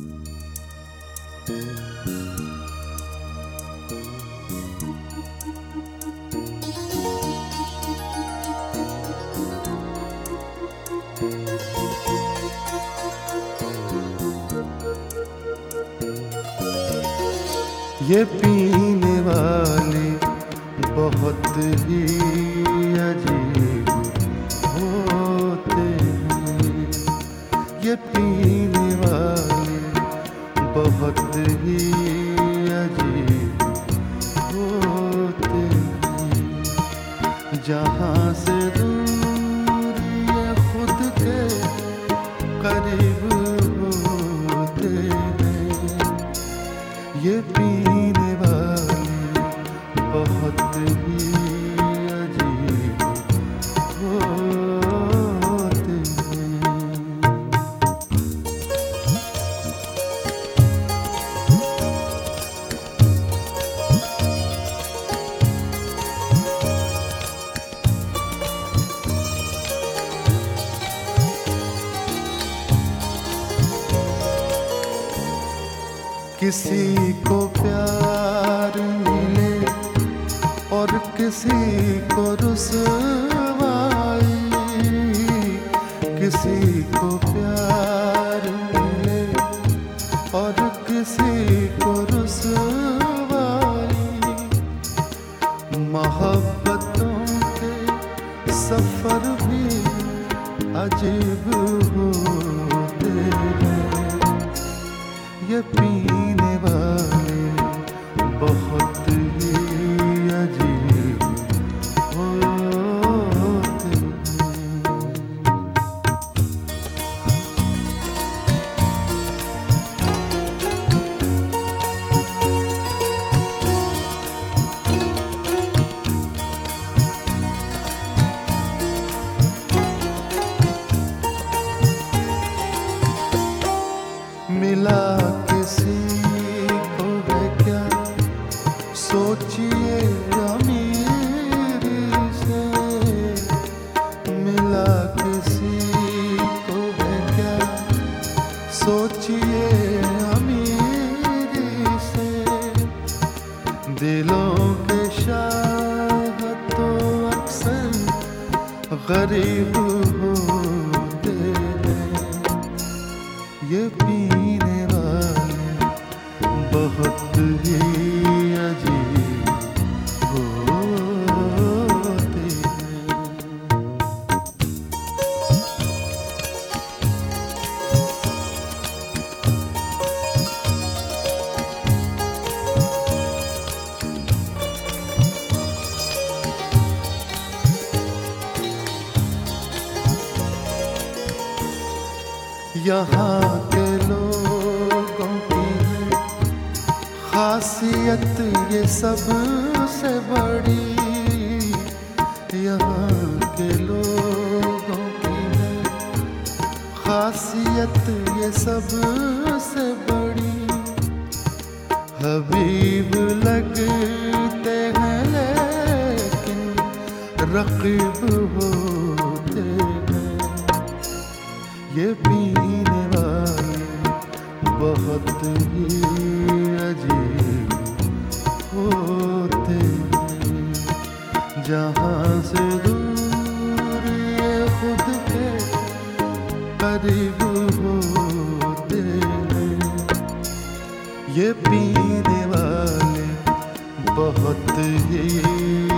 ये पीने वाले बहुत ही अजीब होते हैं। ये पीने वाले बहुत ही अजीब होते हैं। जहाँ से दूर ये खुद के करीब होते हैं। ये पीने वाले बहुत ही अजीब होते हैं। किसी को प्यार मिले और किसी को रुसवाई। किसी को प्यार मिले और किसी को रुसवाई। मोहब्बतों के सफर भी अजीब होते हैं। ये पीने वाले बहुत ही अजीब होते हैं। मिला किसी को है क्या सोचिए अमीरी से। मिला किसी को है क्या सोचिए अमीरी से। दिलों के शाह तो अक्सर गरीब होते हैं। ये पीने वाले बहुत ही अजीब होते हैं। यहाँ के लोगों की है खासियत ये सबसे बड़ी। यहाँ के लोगों की है खासियत ये सबसे बड़ी। हबीब लगते हैं लेकिन रकीब होते हैं। ये पीने वाले बहुत ही अजीब होते हैं। जहाँ से दूर ये खुद के करीब होते हैं। ये पीने वाले बहुत ही